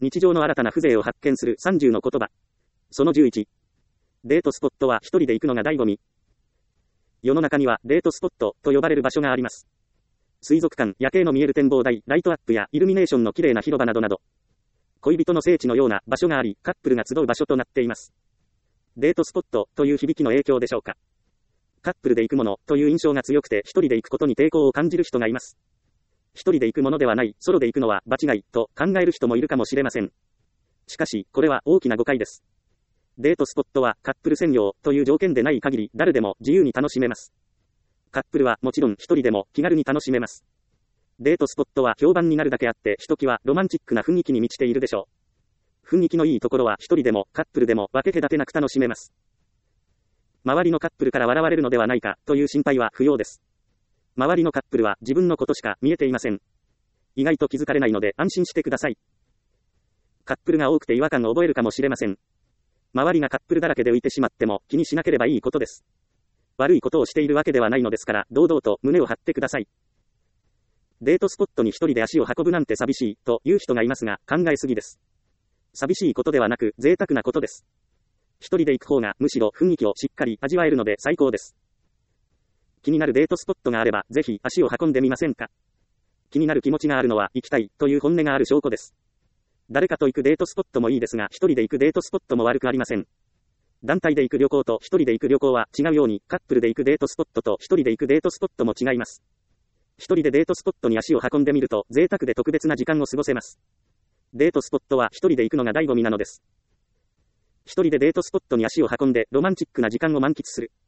日常の新たな風情を発見する30の言葉。その11。デートスポットは一人で行くのが醍醐味。世の中にはデートスポットと呼ばれる場所があります。水族館、夜景の見える展望台、ライトアップやイルミネーションの綺麗な広場などなど、恋人の聖地のような場所があり、カップルが集う場所となっています。デートスポットという響きの影響でしょうか。カップルで行くものという印象が強くて一人で行くことに抵抗を感じる人がいます。一人で行くものではない、ソロで行くのは場違いと考える人もいるかもしれません。しかし、これは大きな誤解です。デートスポットはカップル専用という条件でない限り誰でも自由に楽しめます。カップルはもちろん一人でも気軽に楽しめます。デートスポットは評判になるだけあってひときわロマンチックな雰囲気に満ちているでしょう。雰囲気のいいところは一人でもカップルでも分け隔てなく楽しめます。周りのカップルから笑われるのではないかという心配は不要です。周りのカップルは自分のことしか見えていません。意外と気づかれないので安心してください。カップルが多くて違和感を覚えるかもしれません。周りがカップルだらけで浮いてしまっても気にしなければいいことです。悪いことをしているわけではないのですから堂々と胸を張ってください。デートスポットに一人で足を運ぶなんて寂しいという人がいますが考えすぎです。寂しいことではなく贅沢なことです。一人で行く方がむしろ雰囲気をしっかり味わえるので最高です。気になるデートスポットがあればぜひ足を運んでみませんか。気になる気持ちがあるのは行きたいという本音がある証拠です。誰かと行くデートスポットもいいですが一人で行くデートスポットも悪くありません。団体で行く旅行と一人で行く旅行は違うようにカップルで行くデートスポットと一人で行くデートスポットも違います。一人でデートスポットに足を運んでみると贅沢で特別な時間を過ごせます。デートスポットは一人で行くのが醍醐味なのです。一人でデートスポットに足を運んでロマンチックな時間を満喫する。